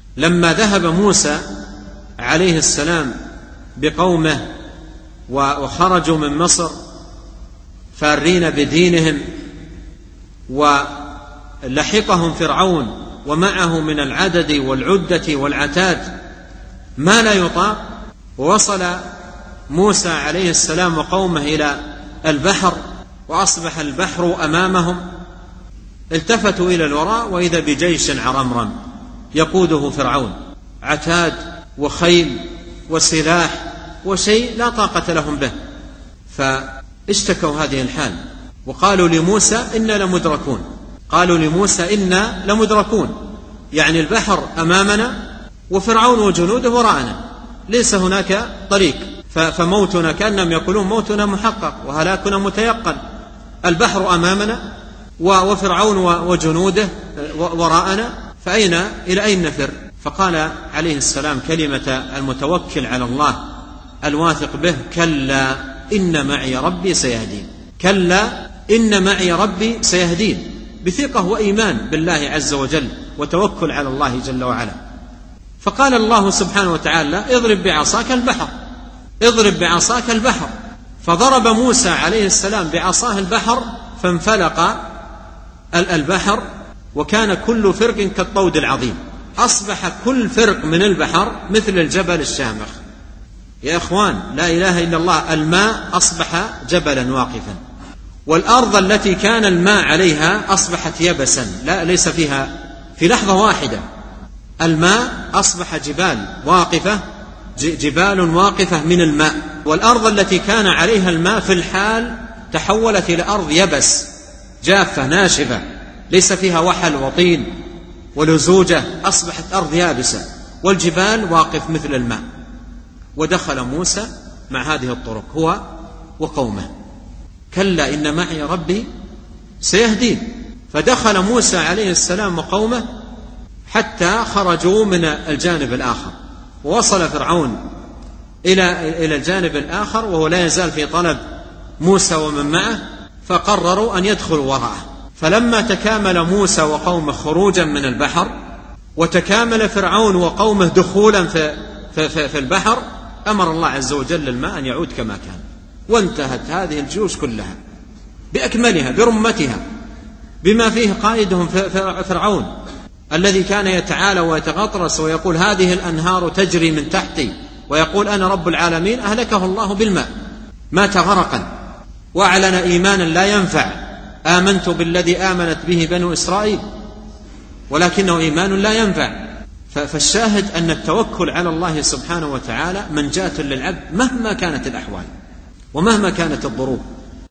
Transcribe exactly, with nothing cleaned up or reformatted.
لما ذهب موسى عليه السلام بقومه وخرجوا من مصر فارين بدينهم، ولحقهم فرعون ومعه من العدد والعدة والعتاد ما لا يطاق، ووصل موسى عليه السلام وقومه إلى البحر وأصبح البحر أمامهم، التفتوا إلى الوراء وإذا بجيش عرمرم يقوده فرعون، عتاد وخيل وسلاح وشيء لا طاقة لهم به. فاشتكوا هذه الحال وقالوا لموسى إنا لمدركون، قالوا لموسى إنا لمدركون، يعني البحر أمامنا وفرعون وجنوده وراءنا، ليس هناك طريق، فموتنا كأنهم يقولون موتنا محقق وهلاكنا متيقن، البحر أمامنا وفرعون وجنوده وراءنا، فأين إلى أين نفر؟ فقال عليه السلام كلمة المتوكل على الله الواثق به: كلا إن معي ربي سيهدين. كلا إن معي ربي سيهدين، بثقة وإيمان بالله عز وجل وتوكل على الله جل وعلا. فقال الله سبحانه وتعالى: اضرب بعصاك البحر، اضرب بعصاك البحر. فضرب موسى عليه السلام بعصاه البحر فانفلق البحر، وكان كل فرق كالطود العظيم، أصبح كل فرق من البحر مثل الجبل الشامخ. يا إخوان، لا إله إلا الله، الماء أصبح جبلا واقفا، والأرض التي كان الماء عليها أصبحت يبسا، لا ليس فيها في لحظة واحدة، الماء أصبح جبال واقفة، جبال واقفة من الماء، والأرض التي كان عليها الماء في الحال تحولت إلى أرض يبس جافة ناشفة ليس فيها وحل وطين ولزوجة، أصبحت أرض يابسة والجبال واقف مثل الماء. ودخل موسى مع هذه الطرق هو وقومه. كلا إن معي ربي سيهدين. فدخل موسى عليه السلام وقومه حتى خرجوا من الجانب الآخر، ووصل فرعون إلى إلى الجانب الآخر وهو لا يزال في طلب موسى ومن معه، فقرروا أن يدخلوا وراءه. فلما تكامل موسى وقومه خروجا من البحر، وتكامل فرعون وقومه دخولا في, في, في, في البحر، أمر الله عز وجل الماء أن يعود كما كان، وانتهت هذه الجيوش كلها بأكملها برمتها، بما فيه قائدهم فرعون الذي كان يتعالى ويتغطرس ويقول هذه الأنهار تجري من تحتي، ويقول أنا رب العالمين، أهلكه الله بالماء، مات غرقا وأعلن إيمانا لا ينفع: آمنت بالذي آمنت به بنو إسرائيل، ولكنه إيمان لا ينفع. فالشاهد أن التوكل على الله سبحانه وتعالى منجاة للعبد مهما كانت الأحوال ومهما كانت الظروف.